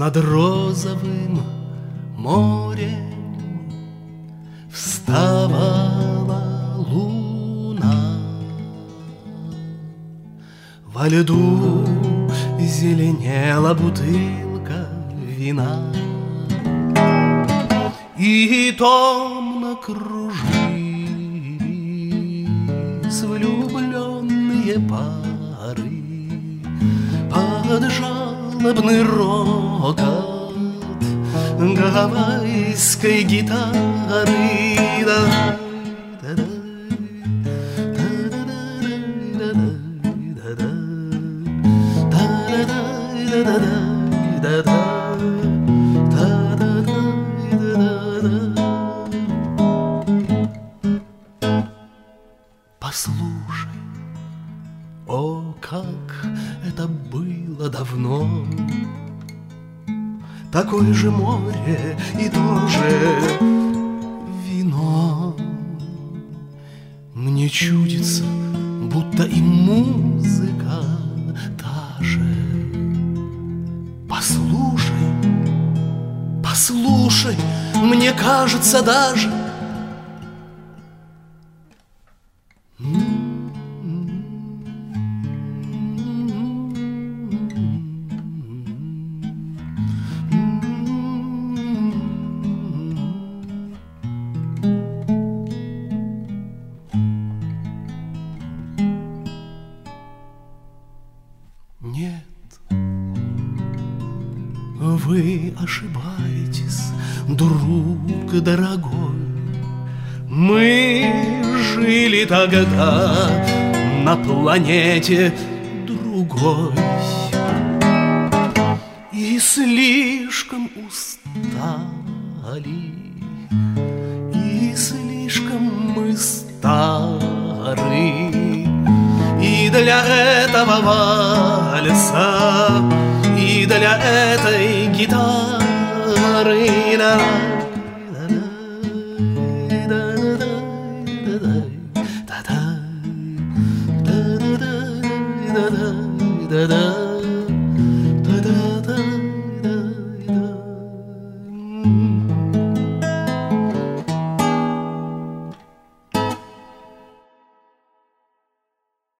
Над розовым морем вставала луна. Во льду зеленела бутылка вина, и томно кружились влюбленные пары под жалобный рокот гавайской гитары. Послушай, о, как это было давно, такое же море и тоже вино. Мне чудится, будто и музыка та же. Послушай, послушай, мне кажется даже. Нет, вы ошибаетесь, друг дорогой. Мы жили тогда на планете другой и слишком устали, и слишком мы стары. И для этого вальса, и для этой гитары